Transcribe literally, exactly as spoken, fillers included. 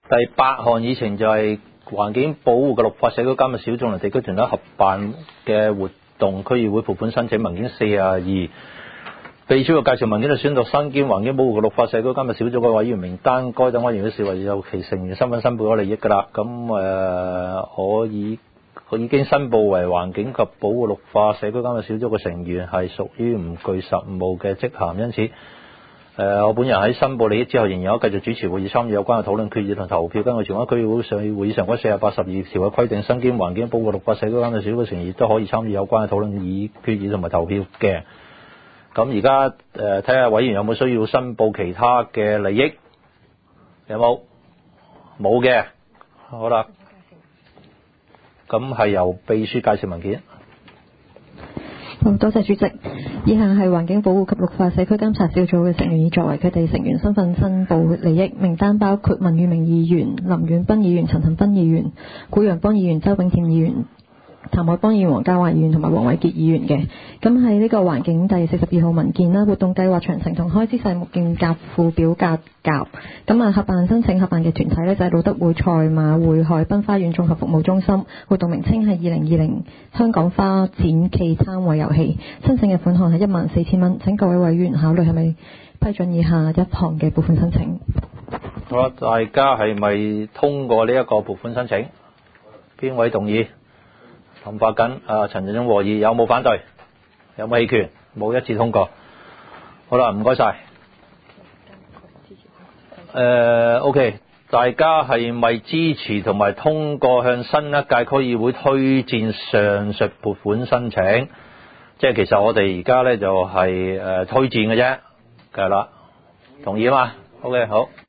第八項議程就係環境保護嘅綠化社區監察小組同地區團體合辦嘅活動區議會撥款申請文件四十二。被主要介紹文件就選讀身兼環境保護嘅綠化社區監察小組嘅委員名單，該等委員會視為有其成員身份申報咗利益㗎啦。咁誒、呃，我已我已經申報為環境及保護綠化社區監察小組嘅成員，係屬於唔具實務嘅職銜，因此誒、呃，我本人喺申報利益之後，仍然可繼續主持會議，參與有關嘅討論、決議同投票。根據全港區議會上會議常規四百八十二條嘅規定，身兼環境保護綠化社區監察小組嘅成員都可以參與有關嘅討論、議決議同埋投票嘅。咁而家誒睇下委員有冇需要申報其他嘅利益，有冇？冇嘅，好啦。咁係由秘書介紹文件。 好，多謝主席。以下係環境保護及綠化社區監察小組嘅成員，以作為佢哋成員身份申報利益。名單包括文裕明議員、林遠斌議員、陳恒鑌議員、古陽邦議員、周永健議員、譚海邦議員、黃家華議員同埋黃偉傑議員嘅。咁係呢個環境第四十二號文件啦，活動計劃詳情同開支細目見夾附表格夾。咁啊，合辦申請合辦嘅團體呢，就係路德會賽馬會海濱花園綜合服務中心，活動名稱係二零二零香港花展暨攤位遊戲，申請嘅款項係一萬四千蚊。請各位委員考慮係咪批准以下一項嘅撥款申請。 好啦，大家係咪通過呢一個撥款申請？邊位動議？林發緊、啊陳振中和議，有冇反對？有冇棄權？冇，一致通過。好啦，唔該晒。誒 ，OK， 大家係咪支持同埋通過向新一屆區議會推薦上述撥款申請？即係其實我哋而家咧就係、是、誒、呃、推薦嘅啫，係啦，同意嘛 ？OK， 好。